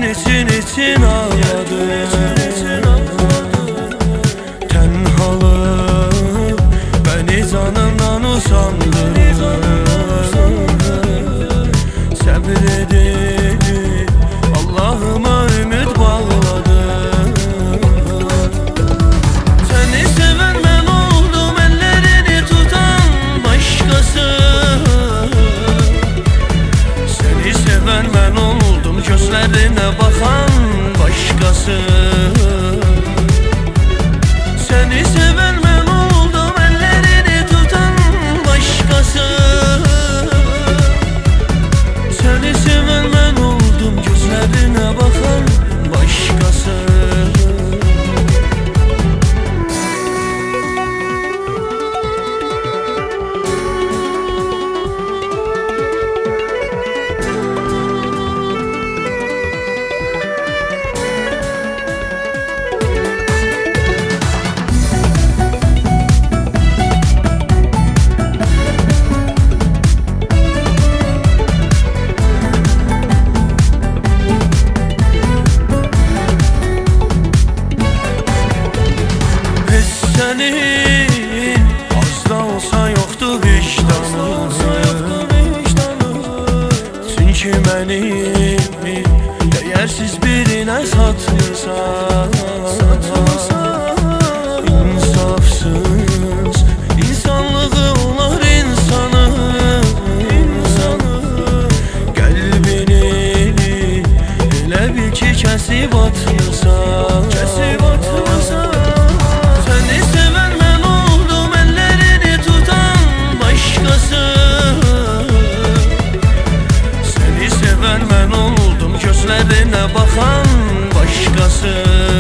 için ağladım. Tenhalık beni canımdan usandırır. Sabredip Allah'ıma ümit bağladım. Seni seven ben oldum, ellerini tutan başkası. Seni seven ben oldum, gözlerine bakan başkası. Seni seven ben oldum, ellerini tutan başkası. Seni seven ben oldum, gözlerine bakan başkası. Senin az da olsa yoktu vicdanın. Çünkü beni değersiz birine satırsan. İnsafsız insanlığı olar insanın. Kalbini elə bil ki kesip atırsan. Seni seven ben oldum, ellerini tutan başkası. Seni seven ben oldum, gözlerine bakan başkası.